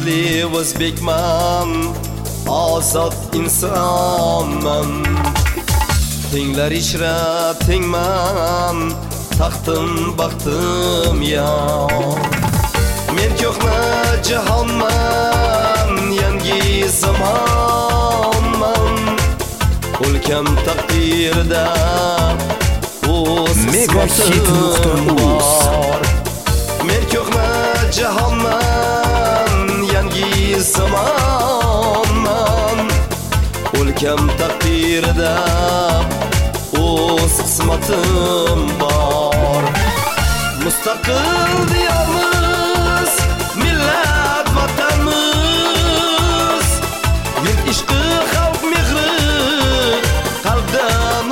faxrli o'zbekman, ozod insonman. Tenglar ichra tengman, taxtim baxtim yor. Men ko'hna jahonman, yangi zamonman. O'lkam taqdirda o'z Megahit.uz. Men ko'hna jahonman, yangi zamonman. O'lkam taqdirda o'z qismatim bor. Mustaqil diyorimiz, millat vatanimiz. Yurt ishqi, xalq mehri qalbda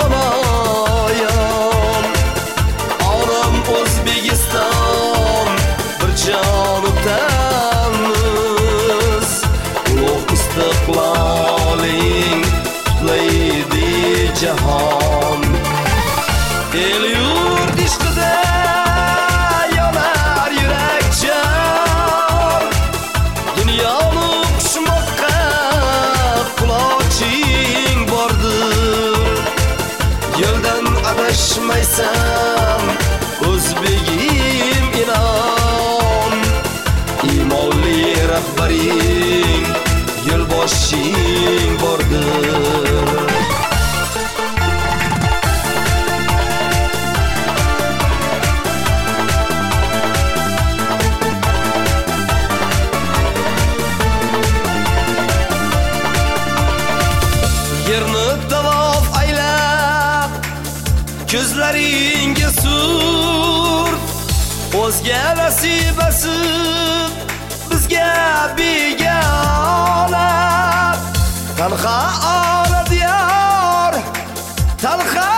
namoyon. Orom O'zbekiston, bir jon vatanimiz. Ulug' istiqloling qutlaydi jahon. El yurt ishqida yonar yurak jon. Dunyoni quchmoqqa quloching bordir. Yo'ldan adashmaysan, o'zbegim inon. Imonli rahbaring, yo'lboshing bordir. Yerni tavof aylab, ko'zlaringga surt. O'zga nasibasiz, bizga begona. Tanha ona diyor, tanha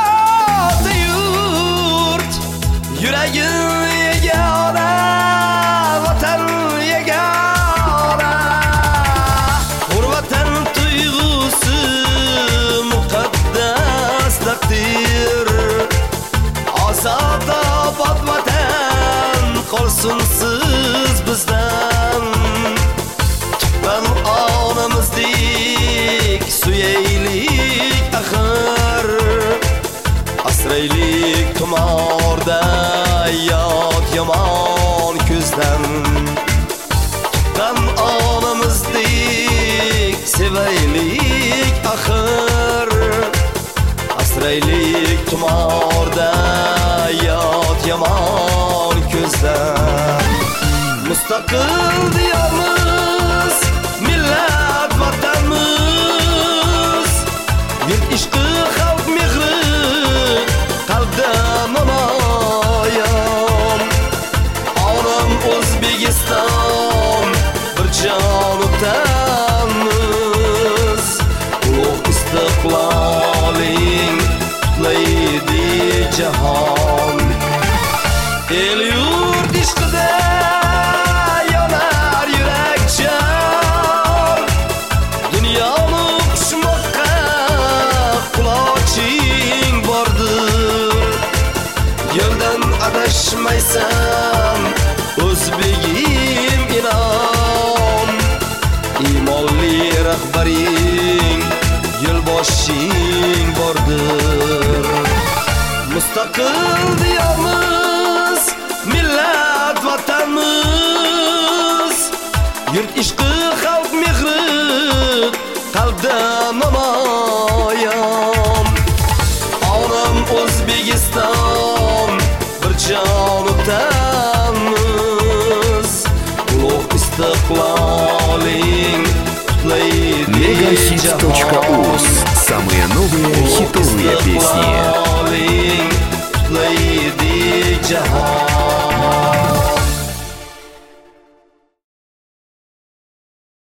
yurt. Yuragim yegona, vatan yegona. Hurvatan tuyg'usi muqaddas taqdir. Ozod obod vatan qolsin siz bizdan. Tuqqan onamizdek suyaylik axir. Asraylik tumorda yot yomon ko'zdan. Tuqqan onamizdek sevaylik axir. Asraylik tumorda yot yomon ko'zdan. Mustaqil diyorimiz, millat vatanimiz. Yurt ishqi, xalq mehri qalbda namoyon. Orom O'zbekiston, bir jon vatanimiz. Ulug' istiqloling qutlaydi jahon. El yurt ishqida yonar yurak jon. Dunyoni quchmoqqa quloching bordir. Yo'ldan adashmaysan, o'zbegim inon. Imonli rahbaring, yo'lboshing bordir. Mustaqil diyorimiz, millat vatanimiz. Yurt ishqi, xalq mehri qalbda namoyon. Orom O'zbekiston, bir jon vatanimiz. Ulug' istiqloling qutlaydi jahon. Megahit.uz. Самые новые хитовые песни.